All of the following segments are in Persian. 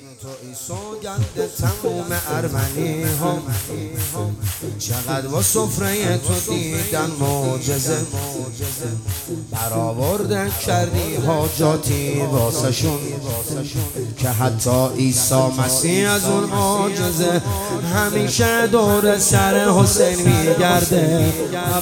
تو ای سوگند تموم ارمنی ها، چقدر با سفره تو دیدن معجزه، برآورده کردی حاجاتی واسه شون که حتی عیسی مسیح از اون معجزه همیشه دور سر حسین میگرده.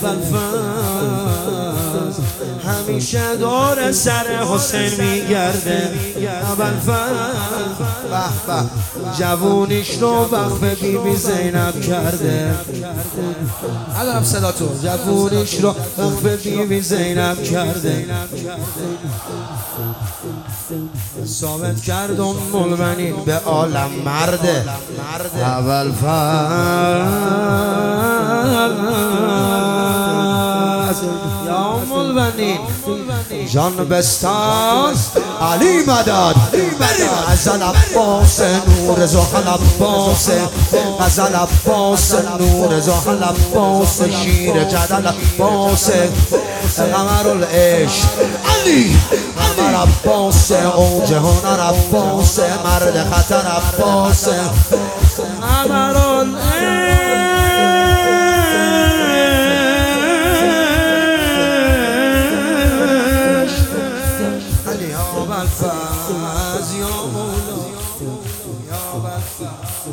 ابوالفضل همیشه دور سر حسین میگرده. ابوالفضل به به جوونیش رو وقف بیبی زینب کرده. ندارم صدا تو. جوونیش رو وقف بیبی زینب کرده. ثابت کرد المؤمنین به عالم مرده. ابوالفضل یا المؤمنین جان بستان علی مدد. غزل عباس نور زحل عباس، غزل عباس نور زحل عباس، شیر جدل عباس، قمر العشق علی، قمر عباس، اوج هنر عباس، مرد خطر عباس، قمر العشق علی. ابوالفضل یا مولا یا ابوالفضل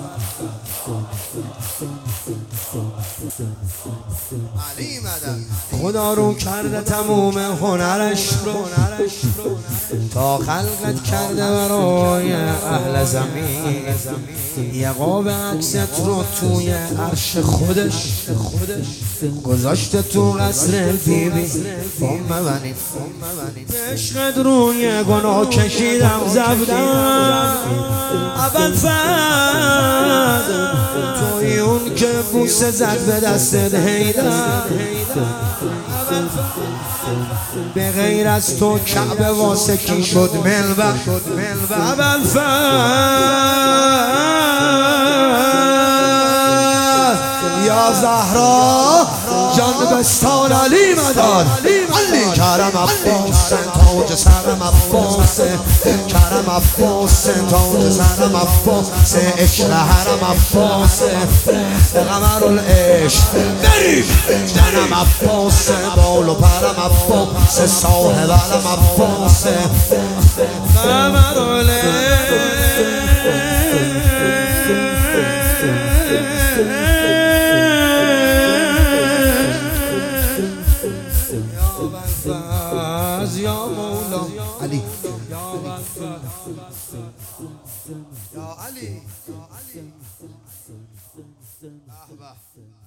علی مدد. خدا رو کرده تموم هنرش رو تا خلقت کرده برای اهل زمین. یقاب عکست رو توی عرش خودش گذاشته تو قصر بیبی. فهمونی عشقت روی گناه کشیدم زبدم. ابوالفضل توی اون که بوسه زد به دستت هیدر. به غیر از تو کعبه واسه کی شد ملبر. ابوالفضل یا زهرا جان بستان علی مدد. علی کرم عباس تاج سرم عباس، کرم عباس تاج سرم عباس، عشق حرم عباس، قمر العشق بریم جنم عباس، بال و پرم عباس، صاحب علم عباس، قمر العشق یا مولا علی یا علی.